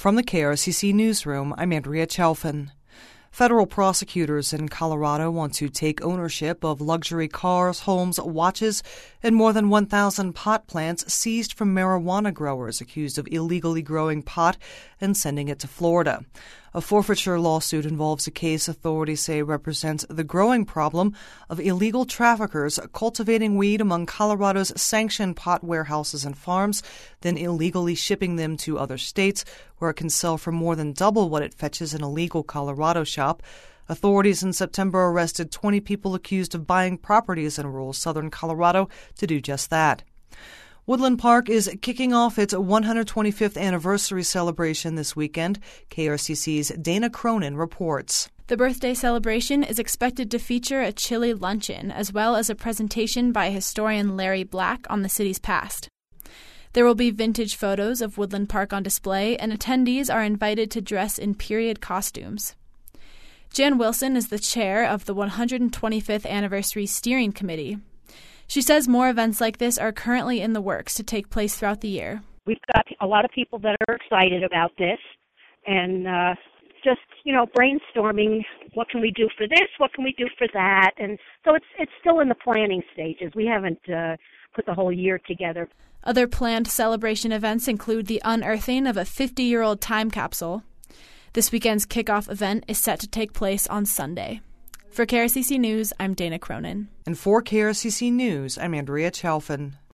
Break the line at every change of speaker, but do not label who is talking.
From the KRCC Newsroom, I'm Andrea Chalfin. Federal prosecutors in Colorado want to take ownership of luxury cars, homes, watches, and more than 1,000 pot plants seized from marijuana growers accused of illegally growing pot and sending it to Florida. A forfeiture lawsuit involves a case authorities say represents the growing problem of illegal traffickers cultivating weed among Colorado's sanctioned pot warehouses and farms, then illegally shipping them to other states where it can sell for more than double what it fetches in a legal Colorado shop. Authorities in September arrested 20 people accused of buying properties in rural southern Colorado to do just that. Woodland Park is kicking off its 125th anniversary celebration this weekend. KRCC's Dana Cronin reports.
The birthday celebration is expected to feature a chili luncheon as well as a presentation by historian Larry Black on the city's past. There will be vintage photos of Woodland Park on display, and attendees are invited to dress in period costumes. Jan Wilson is the chair of the 125th Anniversary Steering Committee. She says more events like this are currently in the works to take place throughout the year.
We've got a lot of people that are excited about this and just, brainstorming what can we do for this, what can we do for that. And so it's still in the planning stages. We haven't put the whole year together.
Other planned celebration events include the unearthing of a 50-year-old time capsule. This weekend's kickoff event is set to take place on Sunday. For KRCC News, I'm Dana Cronin.
And for KRCC News, I'm Andrea Chalfin.